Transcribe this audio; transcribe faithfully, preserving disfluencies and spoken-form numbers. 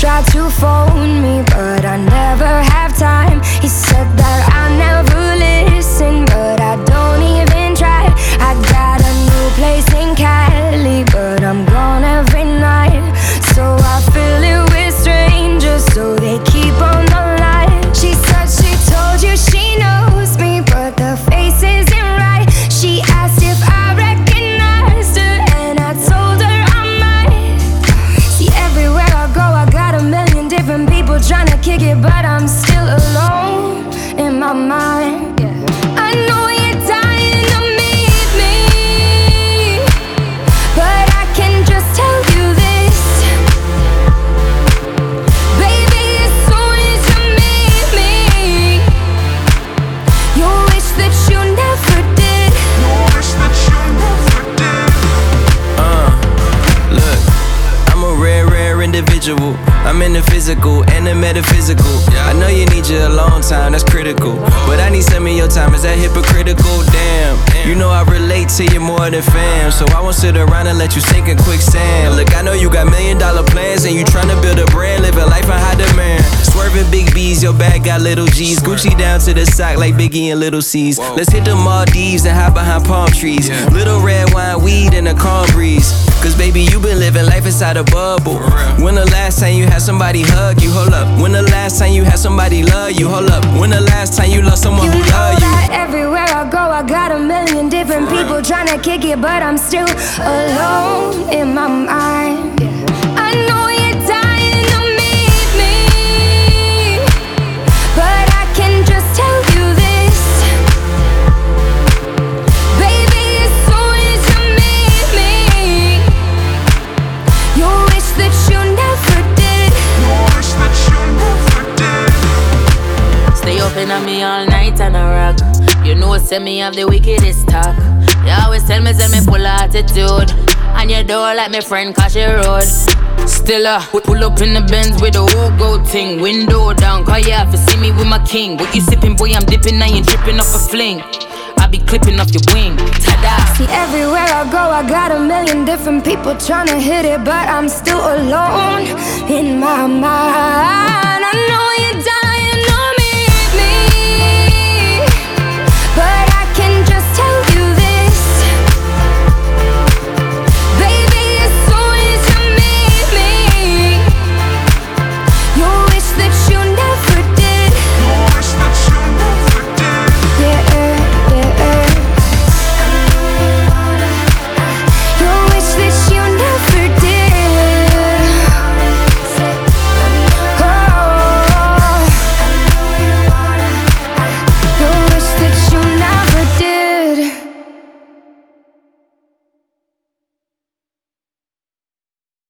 tried to phone me, but I never have time. He said that I never listen, but I don't even try. I got a new place in Cali, but I'm gone every night. So I fill it with strangers, so they keep on the line. She said she told you she knows me, but the face isn't right. She asked if I recognized her, and I told her I might. See, everywhere I go, I got a million different people trying to kick it, but I'm still alone in my mind. I know you're dying to meet me, but I can just tell you this, baby, as soon as you meet me, you'll wish that you never did. You'll wish that you never did. Uh, look, I'm a rare, rare individual. I'm in the physical and the metaphysical. I know you need your alone time, that's critical. But I need some of your time, is that hypocritical? Damn, you know I relate to you more than fam, so I won't sit around and let you sink in quicksand. Look, I know you got million dollar plans and you tryna build a brand, live a life in high demand. Swerving big B's, your bag got little G's. Gucci down to the sock like Biggie and Little C's. Let's hit the Maldives and hide behind palm trees. Little red wine, weed, and a calm breeze. Cause baby, you been living life inside a bubble. When the last time you had somebody hug you? Hold up. When the last time you had somebody love you? Hold up. When the last time you loved someone You who know loved you? that everywhere I go, I got a million different people trying to kick it, but I'm still alone in my mind. I know you're dying to meet me, but I can just tell you this, baby, as soon as you meet me, you'll wish that you never did. You'll wish that you never did. Stay open on me all night and a rock. You know, send me have the wickedest talk. You always tell me, send me full attitude. And you don't like my friend cause she road. Still uh, pull up in the Benz with the whole gold thing. Window down, cause you have to see me with my king. What you sipping, boy, I'm dipping, I ain't tripping off a fling. I be clipping off your wing, ta-da. See, everywhere I go, I got a million different people trying to hit it, but I'm still alone in my mind.